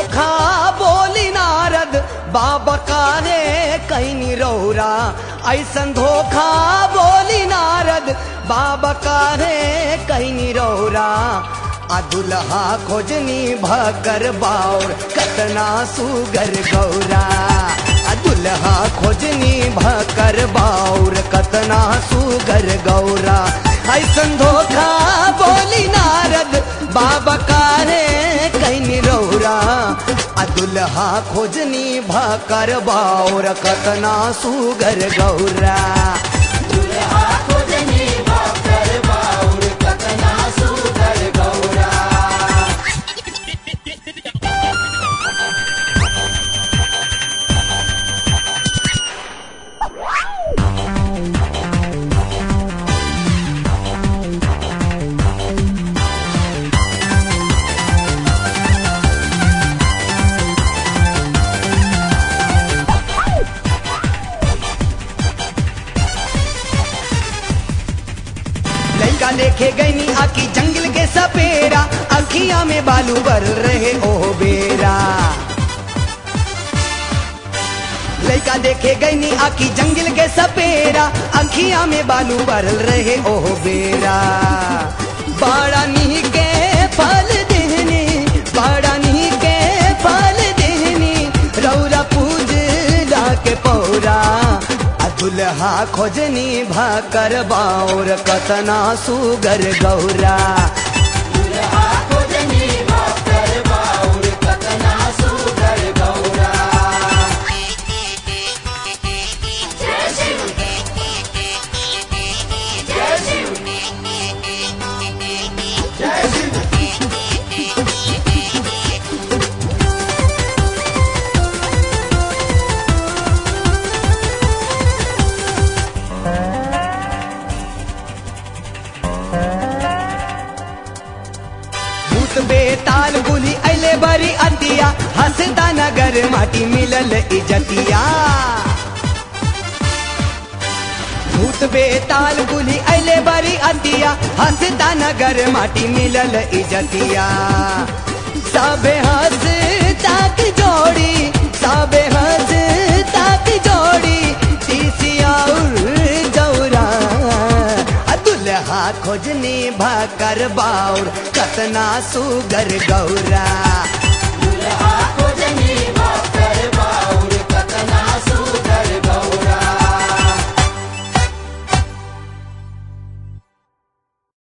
धोखा बोली नारद बाबा काहे कहीं रौरा। ऐसन धोखा बोली नारद बाबा काहे कहीं रौरा। आ दुल्हा खोजनी भकर बाउर कतना सुगर गौरा। आ दुल्हा खोजनी भकर बाउर कतना सुगर गौरा। ऐसन धोखा बोली नारद बाबा काहे कहीं रौरा। आ दुल्हा खोजनी भकर बाउर कतना सुगर गौरा। दुल्हा खोजनी भकर बाउर कतना सुगर गौरा। लड़का देखे गईनी आकी जंगल के सपेरा। अखियां में बालू भर रहे ओ बेरा। लड़का देखे गईनी आकी जंगल के सपेरा। अखियां में बालू भर रहे ओ बेरा। बड़ा नी के फल देहनी बड़ा नी के फल देहनी रौरा पूज के पौरा। दुल्हा खोजनी भकर बाउर कतना सुगर गौरा। दुल्हा खोजनी भकर बाउर कतना सुगर गौरा। जय शिव जय शिव जय शिव। भूत बेताल बुली अले बरी अतिया। हंसता नगर माटी मिलल इजतिया। भूत बेताल बुली अले बरी अतिया। हंसता नगर माटी मिलल इजतिया। सबे हंस ताक जोड़ी सबे हंस ताक जोड़ी तीसिया जौरा। दुल्हा खोजनी भकर बाउर कतना सुगर गौरा।